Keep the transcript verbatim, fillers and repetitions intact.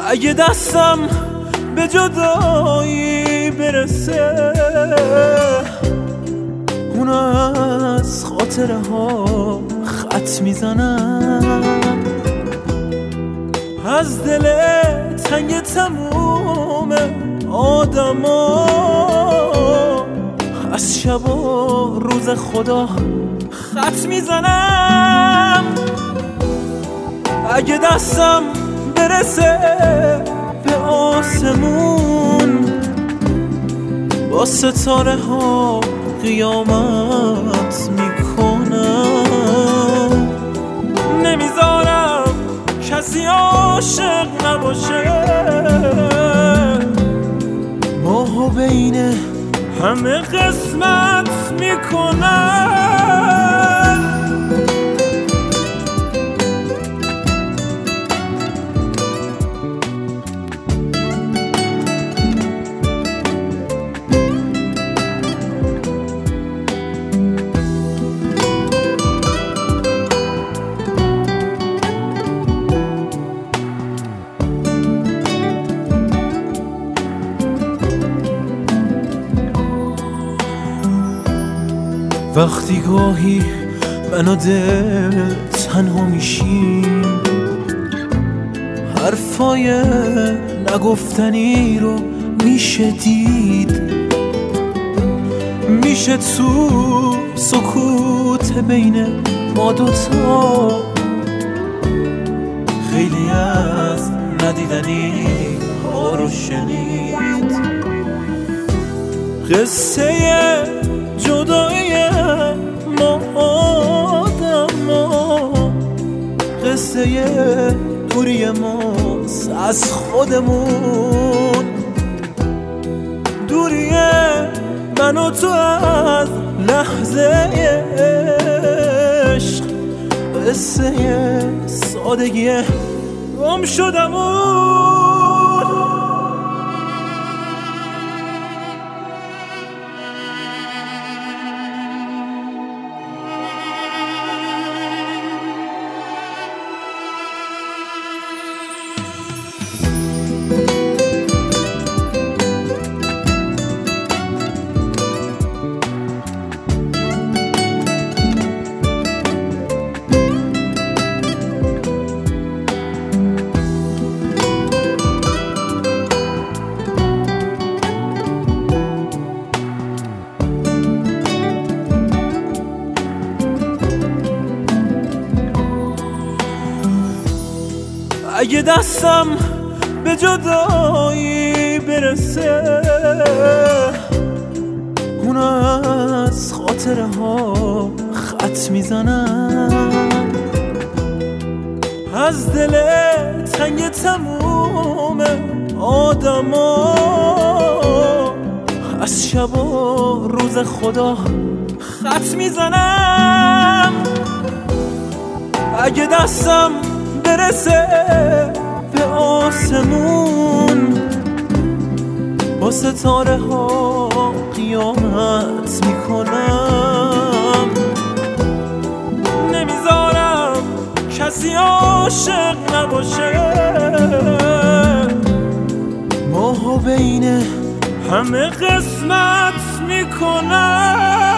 اگه دستم به جدایی برسه اون از خاطره ها خط میزنم، از دل تنگ تموم آدما، از شب و روز خدا خط میزنم. اگه دستم برسه به آسمون با ستاره ها قیامت میکنم، نمیذارم کسی عاشق نباشه، ماهو بین همه قسمت میکنم. وقتی گاهی من و دل تنها میشیم، حرفای نگفتنی رو میشه دید، میشه تو سکوت بین ما دوتا خیلی از ندیدنی ها رو شنید. قصه جدایی ما آدما، قصه دوری ماست از خودمون، دوری من و تو از لحظه عشق، قصه سادگی گم شدمون. اگه دستم به جدایی برسه اون از خاطره ها خط میزنم، از دل تنگ تموم آدما، از شب و روز خدا خط میزنم. اگه دستم برسه به آسمون با ستاره ها قیامت میکنم، نمیذارم کسی عاشق نباشه، ماهو بین همه قسمت میکنم.